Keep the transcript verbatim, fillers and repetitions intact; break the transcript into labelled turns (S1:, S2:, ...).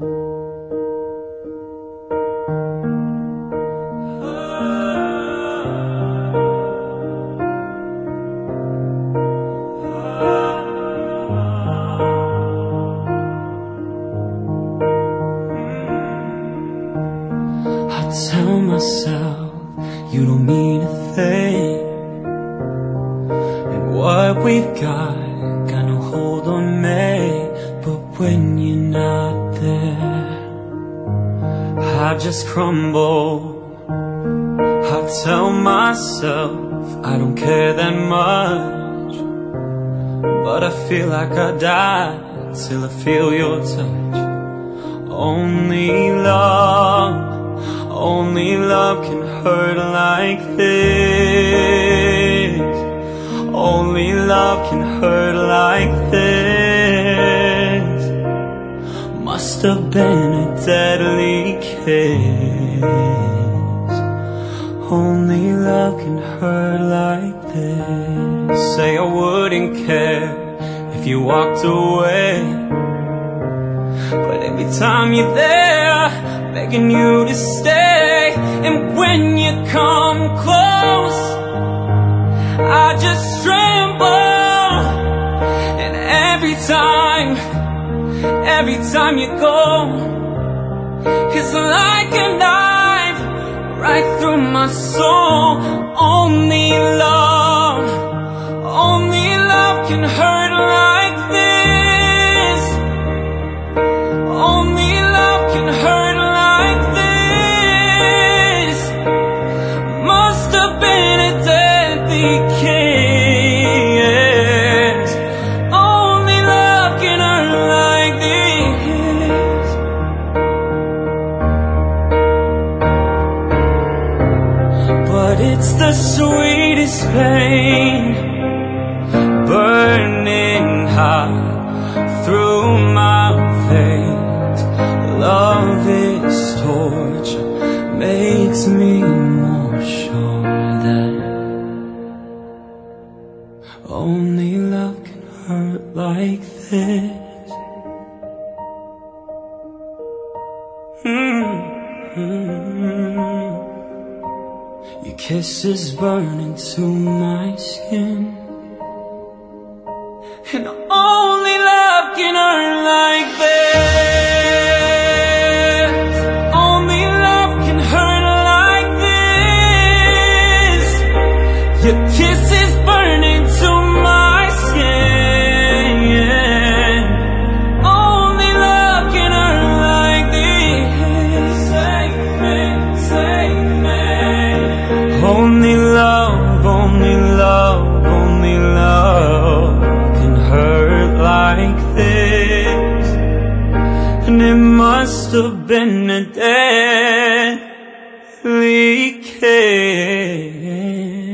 S1: Tell myself you don't mean a thing, and what we've got got no hold on me. But when you're not there, I just crumble. I tell myself I don't care that much, but I feel like I die till I feel your touch. Only love, only love can hurt like this. Only love can hurt like this. Must have been a deadly kiss. Only love can hurt like this. Say I wouldn't care if you walked away, but every time you're there, begging you to stay. And when you come close, I just tremble. And every time, every time you go, it's like a knife right through my soul. Only love, only love can hurt like this. Only love can hurt like this. Must have been a deadly kiss. Only love can hurt like this. But it's the sweetest pain, burning hot through my veins. Love is torture, makes me more sure that only love can hurt like this. Mm-hmm. Your kisses burn into my skin, and only love can hurt like this. Only love can hurt like this. Your kisses burn into my skin. Only love can hurt like this. Save me, save me. Only love, only love, only love can hurt like this. And it must have been a deadly kiss.